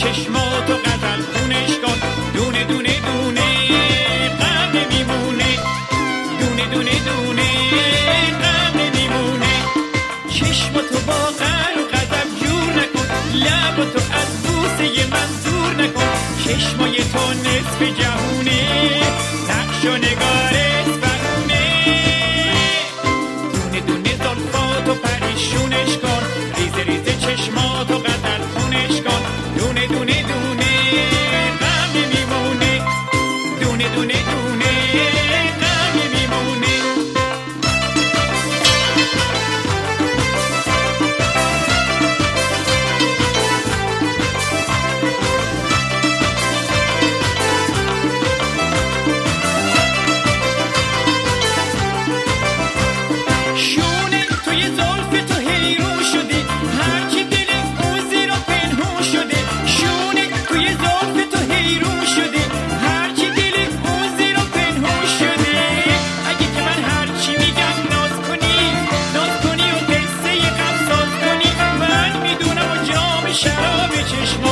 چشماتو غزل خونش کن، دونه دونه دونه غم میمونه، دونه دونه دونه غم میمونه. چشماتو با قهر و غضب جور نکن، لباتو از بوسه من دور نکن. چشمای تو نصف جهونه، نقش و نگارت برونه. دونه دونه زلفاتو پریشونش کن، ریز ریز چشماتو غزل خونش کن، دونه دونه دونه غم میمونه، دونه دونه دونه غم میمونه. شونه توی زلف تو حیرون شده، هرچی دل اون زیر و پنهون شده. شونه توی زلف تو حیرون شده، هرچی دل اون زیر و پنهون شده. اگه که من هرچی میگم ناز کنی و قصه غم ساز کنی، من میدونم و جام شراب چشم